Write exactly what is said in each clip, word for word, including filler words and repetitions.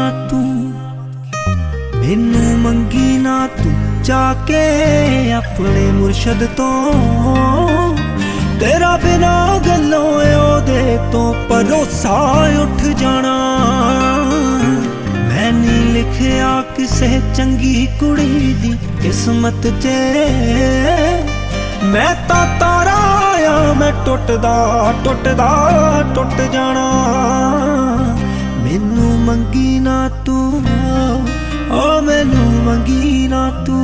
तू, मैनू मंगी ना तू जाके अपने मुर्शद तो। तेरा बिना गल्लों ओदे तो भरोसा उठ जाना। मैं नी लिखिया किसे चंगी कुड़ी दी किस्मत च, मैं ता तारा आया मैं टुटदा टुटदा टुट जाना। मैनू मंगी ना तू, ओ मैनू मंगी ना तू।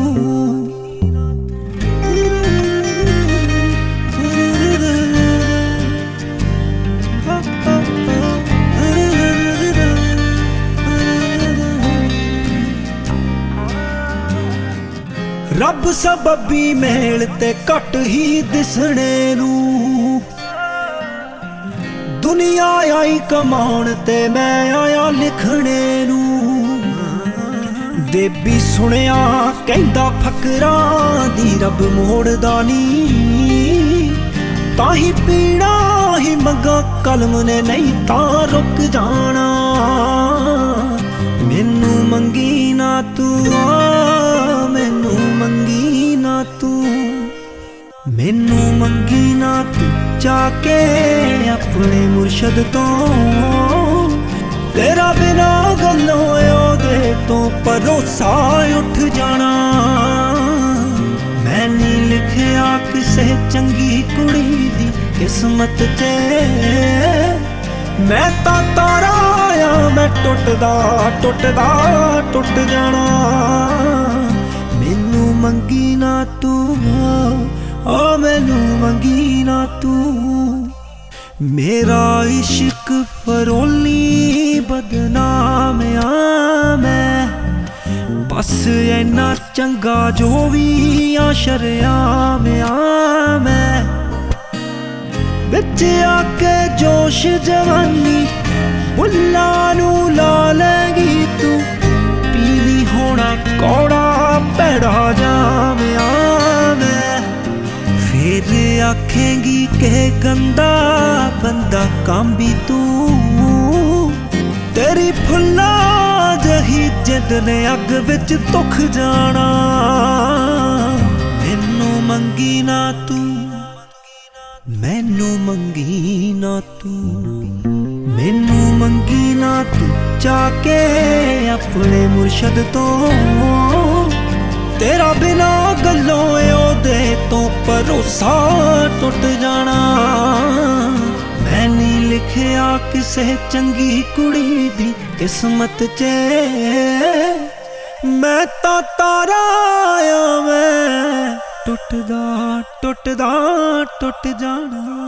रब सबबी मेल ते घट ही दिसने नू, दुनिया आई कमाउण ते मैं आया लिखने नू। देबी सुनिया कहंदा फकरां दी रब मोड़दा नी, ताही पीड़ा ही मंगा कलम ने नहीं तां रुक जाना। मैनू मंगी ना तू, मैनू मंगी ना तू, मैनू मंगी ना तू जाके अपने मुर्शद तो। तेरा बिना गल्लों ओदे तो भरोसा उठ जाना। मैं नी लिखिया किसे चंगी कुड़ी दी किस्मत च, मैं ता तारा आया मैं टुटदा टुटदा टुट जाना। मैनू मंगी ना तू, ओ मैनू मंगी ना तू। मेरा इश्क फरोली बदनाम आ मैं, बस इन्ना चंगा जो भी आ शर्याम आ मैं। बिच आके जोश जवानी बुल्ला नू ला लेगी तू, पीली होना कौड़ा पैड़ा जाम आ मैं। फिर आखेंगी के गंदा बंदा काम भी तू, तेरी फुल्ला जही जिद ने अग विच दुख जाना। मैनू मंगी ना तू, मैनू मंगी ना तू, मैनू मंगी ना तू जाके अपने मुर्शद तो। तेरा बिना गल्लों ओदे तो भरोसा टुट जाना। मैं नी लिखिया किसे चंगी कुड़ी दी किस्मत च, मैं ता तारा आया मैं टुटदा टुटदा टुट जाना।